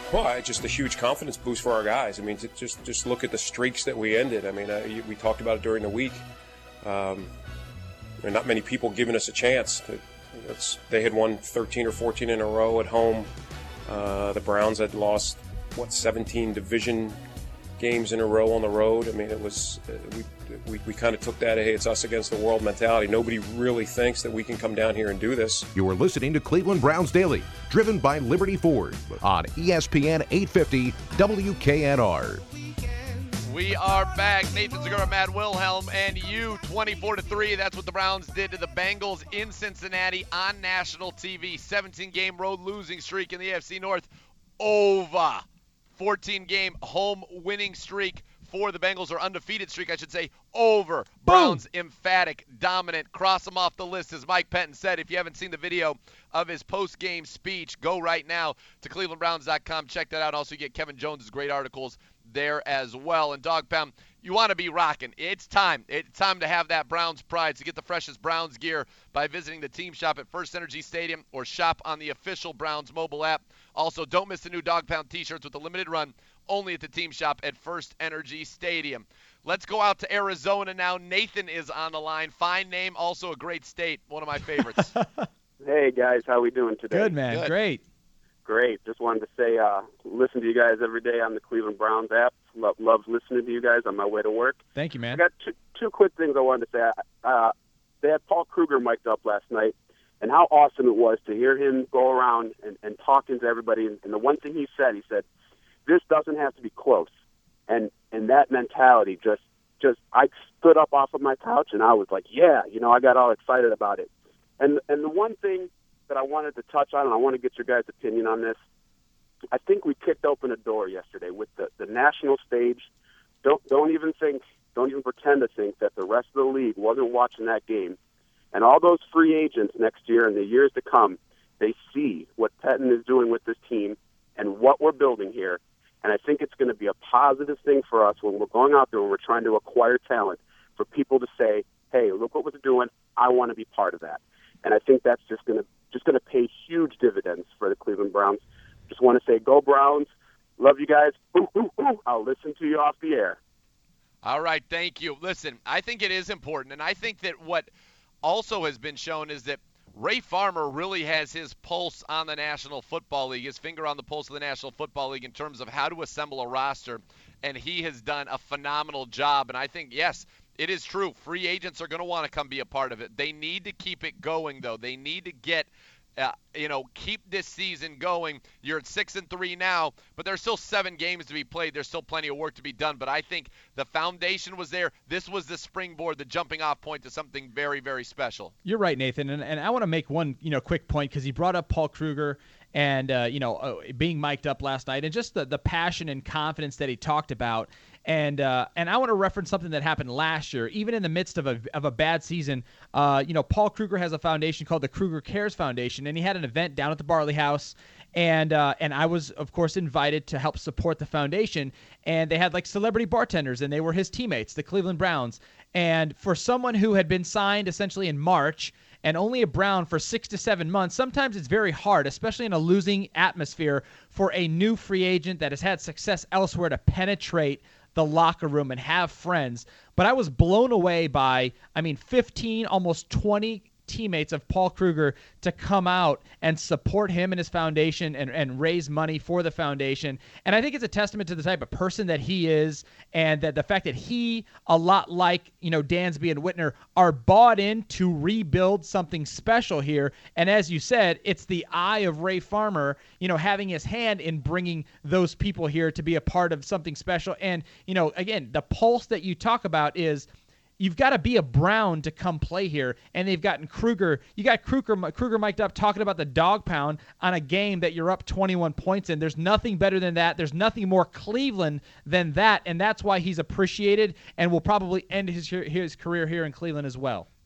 Well, just a huge confidence boost for our guys. I mean, just look at the streaks that we ended. I mean, we talked about it during the week. Not many people giving us a chance. They had won 13 or 14 in a row at home. The Browns had lost, 17 division games in a row on the road. I mean, it was we kind of took that, hey, it's us against the world mentality. Nobody really thinks that we can come down here and do this. You are listening to Cleveland Browns Daily, driven by Liberty Ford on ESPN 850 WKNR. We are back. Nathan Segura, Matt Wilhelm, and you, 24-3. That's what the Browns did to the Bengals in Cincinnati on national TV. 17-game road losing streak in the AFC North over. 14-game home winning streak for the Bengals, or undefeated streak, I should say, over. Boom. Browns emphatic, dominant, cross them off the list, as Mike Pettin said. If you haven't seen the video of his post-game speech, go right now to clevelandbrowns.com. Check that out. Also, you get Kevin Jones' great articles there as well. And Dog Pound, you want to be rocking. It's time. It's time to have that Browns pride. So get the freshest Browns gear by visiting the team shop at First Energy Stadium or shop on the official Browns mobile app. Also, don't miss the new Dog Pound t-shirts with the limited run only at the team shop at First Energy Stadium. Let's go out to Arizona now. Nathan is on the line. Fine name, also a great state. One of my favorites. Hey, guys. How we doing today? Good, man. Good. Great. Just wanted to say, listen to you guys every day on the Cleveland Browns app. Love listening to you guys on my way to work. Thank you, man. I got two quick things I wanted to say. They had Paul Kruger mic'd up last night, and how awesome it was to hear him go around and talking to everybody. And the one thing he said, this doesn't have to be close. And that mentality just I stood up off of my couch, and I was like, yeah, I got all excited about it. And the one thing that I wanted to touch on, and I want to get your guys' opinion on this. I think we kicked open a door yesterday with the national stage. Don't even pretend to think that the rest of the league wasn't watching that game. And all those free agents next year and the years to come, they see what Pettin is doing with this team and what we're building here. And I think it's going to be a positive thing for us when we're going out there and we're trying to acquire talent, for people to say, hey, look what we're doing. I want to be part of that. And I think that's just going to pay huge dividends for the Cleveland Browns. Just want to say, go Browns. Love you guys. Ooh, ooh, ooh. I'll listen to you off the air. All right, thank you. Listen, I think it is important, and I think that what also has been shown is that Ray Farmer really has his pulse on the National Football League, his finger on the pulse of the National Football League in terms of how to assemble a roster, and he has done a phenomenal job. And I think, yes, it is true. Free agents are going to want to come be a part of it. They need to keep it going, though. They need to get keep this season going. You're at 6-3 now, but there's still 7 games to be played. There's still plenty of work to be done. But I think the foundation was there. This was the springboard, the jumping off point to something very, very special. You're right, Nathan. And I want to make one quick point, because he brought up Paul Kruger and being mic'd up last night, and just the passion and confidence that he talked about. And I want to reference something that happened last year, even in the midst of a bad season. Paul Kruger has a foundation called the Kruger Cares Foundation, and he had an event down at the Barley House, and I was, of course, invited to help support the foundation. And they had like celebrity bartenders, and they were his teammates, the Cleveland Browns. And for someone who had been signed essentially in March and only a Brown for 6 to 7 months, sometimes it's very hard, especially in a losing atmosphere, for a new free agent that has had success elsewhere to penetrate the locker room and have friends. But I was blown away by, 15, almost 20 teammates of Paul Kruger to come out and support him and his foundation and raise money for the foundation. And I think it's a testament to the type of person that he is, and that the fact that he, a lot like, Dansby and Whitner, are bought in to rebuild something special here. And as you said, it's the eye of Ray Farmer, having his hand in bringing those people here to be a part of something special. And, again, the pulse that you talk about is, you've got to be a Brown to come play here, and they've gotten Kruger. You got Kruger mic'd up talking about the dog pound on a game that you're up 21 points in. There's nothing better than that. There's nothing more Cleveland than that, and that's why he's appreciated and will probably end his career here in Cleveland as well.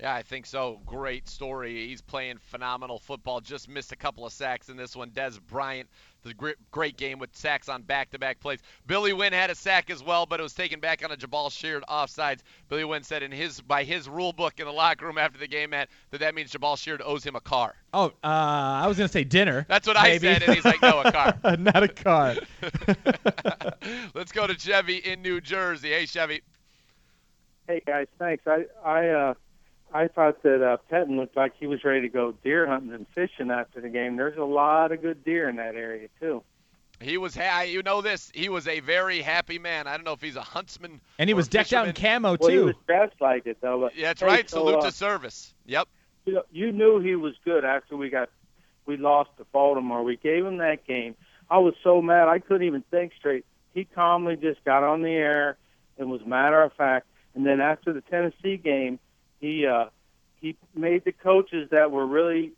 Yeah, I think so. Great story. He's playing phenomenal football. Just missed a couple of sacks in this one. Des Bryant, the great game with sacks on back-to-back plays. Billy Wynn had a sack as well, but it was taken back on a Jabal Sheard offsides. Billy Wynn said by his rule book in the locker room after the game, Matt, that means Jabal Sheard owes him a car. Oh, I was going to say dinner. That's what maybe. I said, and he's like, no, a car. Not a car. Let's go to Chevy in New Jersey. Hey, Chevy. Hey, guys, thanks. I thought that Pettin looked like he was ready to go deer hunting and fishing after the game. There's a lot of good deer in that area, too. He was, you know this, he was a very happy man. I don't know if he's a huntsman. And he was decked out in camo, too. Well, he was dressed like it, though. Yeah, that's right. Salute to service. Yep. You knew he was good after we lost to Baltimore. We gave him that game. I was so mad I couldn't even think straight. He calmly just got on the air and was matter of fact. And then after the Tennessee game, he made the coaches that were really,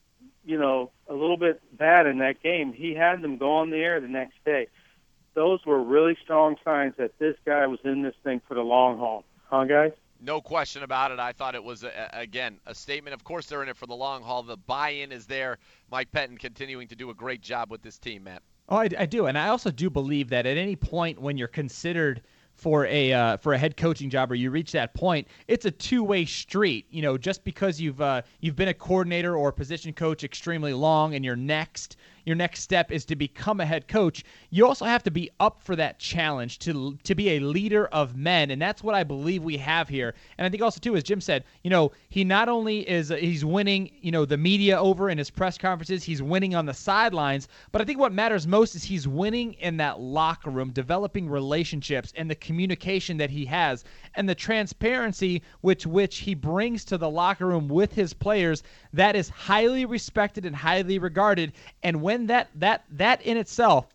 a little bit bad in that game, he had them go on the air the next day. Those were really strong signs that this guy was in this thing for the long haul. Huh, guys? No question about it. I thought it was, again, a statement. Of course, they're in it for the long haul. The buy-in is there. Mike Pettin continuing to do a great job with this team, Matt. Oh, I do. And I also do believe that at any point when you're considered for a head coaching job, or you reach that point, it's a two-way street. Just because you've been a coordinator or a position coach extremely long, and your next step is to become a head coach, you also have to be up for that challenge to be a leader of men, and that's what I believe we have here. And I think also too, as Jim said, he not only is he's winning, the media over in his press conferences, he's winning on the sidelines, but I think what matters most is he's winning in that locker room, developing relationships and the communication that he has and the transparency which he brings to the locker room with his players. That is highly respected and highly regarded. And when that in itself,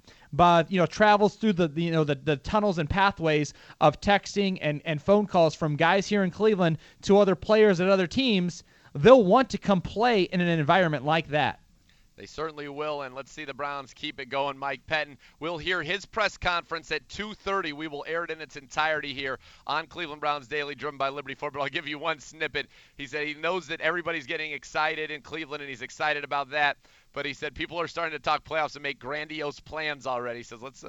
travels through the tunnels and pathways of texting and phone calls from guys here in Cleveland to other players at other teams, they'll want to come play in an environment like that. They certainly will, and let's see the Browns keep it going. Mike Pettin, we'll hear his press conference at 2:30. We will air it in its entirety here on Cleveland Browns Daily, driven by Liberty Ford, but I'll give you one snippet. He said he knows that everybody's getting excited in Cleveland, and he's excited about that. But he said people are starting to talk playoffs and make grandiose plans already. He says let's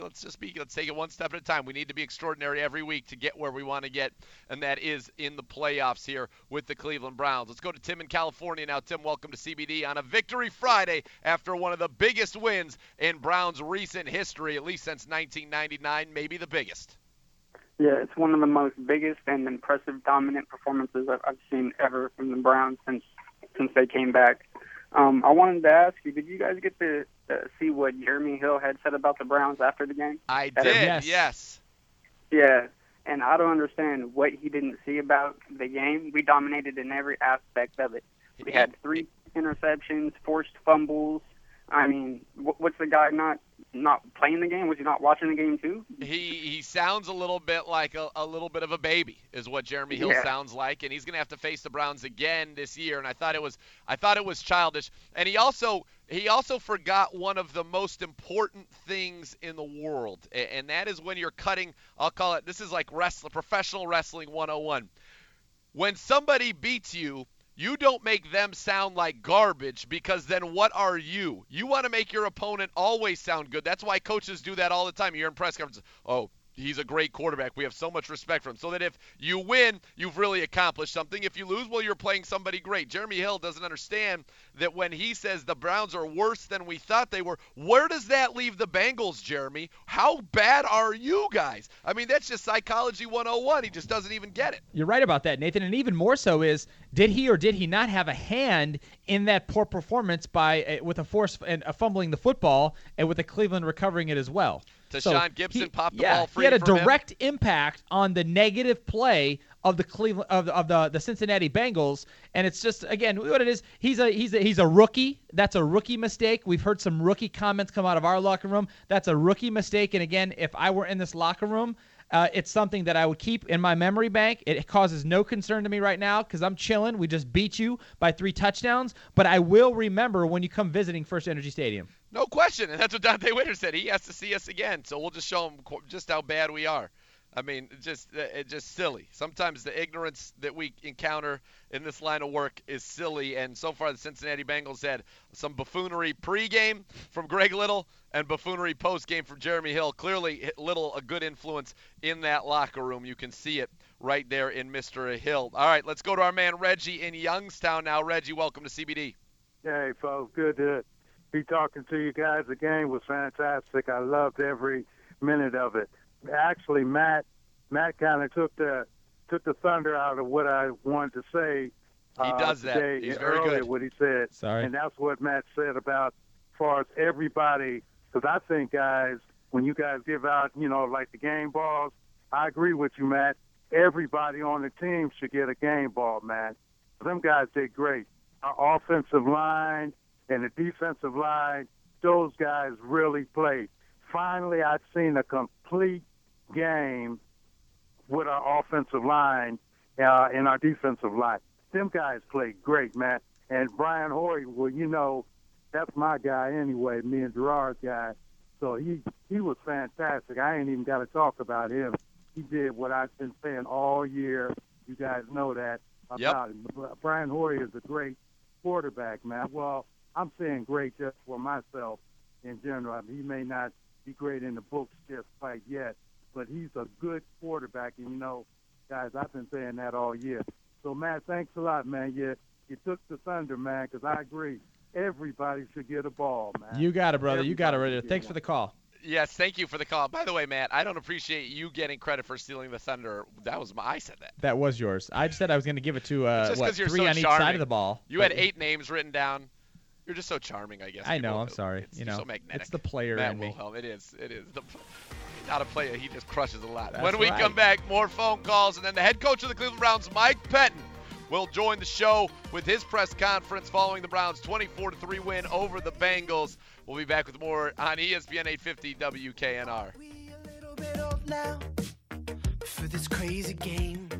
take it one step at a time. We need to be extraordinary every week to get where we want to get, and that is in the playoffs here with the Cleveland Browns. Let's go to Tim in California now. Tim, welcome to CBD on a Victory Friday after one of the biggest wins in Browns recent history, at least since 1999, maybe the biggest. Yeah, it's one of the most biggest and impressive, dominant performances I've seen ever from the Browns since they came back. I wanted to ask you, did you guys get to see what Jeremy Hill had said about the Browns after the game? I did, yes. Yeah, and I don't understand what he didn't see about the game. We dominated in every aspect of it. We had 3 interceptions, forced fumbles. I mean, what's the guy not playing the game? Was he not watching the game too? He sounds a little bit like a little bit of a baby is what Jeremy Hill sounds like, and he's going to have to face the Browns again this year. And I thought it was childish. And he also forgot one of the most important things in the world, and that is when you're cutting. I'll call it. This is like professional wrestling 101. When somebody beats you, you don't make them sound like garbage, because then what are you? You want to make your opponent always sound good. That's why coaches do that all the time. You're in press conferences. Oh, he's a great quarterback. We have so much respect for him. So that if you win, you've really accomplished something. If you lose, well, you're playing somebody great. Jeremy Hill doesn't understand that when he says the Browns are worse than we thought they were, where does that leave the Bengals, Jeremy? How bad are you guys? I mean, that's just psychology 101. He just doesn't even get it. You're right about that, Nathan. And even more so is, did he or did he not have a hand in that poor performance with a force and fumbling the football and with the Cleveland recovering it as well? Tashawn Gibson popped the ball free. He had a direct impact on the negative play of the Cleveland of the Cincinnati Bengals, and it's just, again, what it is. He's a rookie. That's a rookie mistake. We've heard some rookie comments come out of our locker room. That's a rookie mistake. And again, if I were in this locker room, it's something that I would keep in my memory bank. It causes no concern to me right now because I'm chilling. We just beat you by 3 touchdowns, but I will remember when you come visiting First Energy Stadium. No question, and that's what Dante Witter said. He has to see us again, so we'll just show him just how bad we are. I mean, it's just silly. Sometimes the ignorance that we encounter in this line of work is silly, and so far the Cincinnati Bengals had some buffoonery pregame from Greg Little and buffoonery postgame from Jeremy Hill. Clearly, Little a good influence in that locker room. You can see it right there in Mr. Hill. All right, let's go to our man Reggie in Youngstown now. Reggie, welcome to CBD. Hey, folks, good to be talking to you guys. The game was fantastic. I loved every minute of it. Actually, Matt kind of took the thunder out of what I wanted to say. He does that. Today, He's very good. What he said. Sorry. And that's what Matt said about as far as everybody. Because I think, guys, when you guys give out, like the game balls, I agree with you, Matt. Everybody on the team should get a game ball, Matt. Them guys did great. Our offensive line and the defensive line, those guys really played. Finally, I've seen a complete game with our offensive line and our defensive line. Them guys played great, man. And Brian Hoyer, well, that's my guy anyway, me and Gerard's guy. So he was fantastic. I ain't even got to talk about him. He did what I've been saying all year. You guys know that about him. Brian Hoyer is a great quarterback, man. Well, I'm saying great just for myself in general. I mean, he may not be great in the books just quite yet, but he's a good quarterback. And, guys, I've been saying that all year. So, Matt, thanks a lot, man. You took the thunder, man, because I agree. Everybody should get a ball, man. You got it, brother. You got it. Thanks for the call. Yes, thank you for the call. By the way, Matt, I don't appreciate you getting credit for stealing the thunder. I said that. That was yours. I just said I was going to give it to you're 3 so on each charming. side of the ball. You had 8 names written down. You're just so charming, I guess. I know. I'm sorry. You're so magnetic. It's the player Matt in me. Wilhelm. It is. Not a player. He just crushes a lot. That's when we right. come back, more phone calls, and then the head coach of the Cleveland Browns, Mike Pettine, will join the show with his press conference following the Browns' 24-3 win over the Bengals. We'll be back with more on ESPN 850 WKNR. We a little bit off now for this crazy game.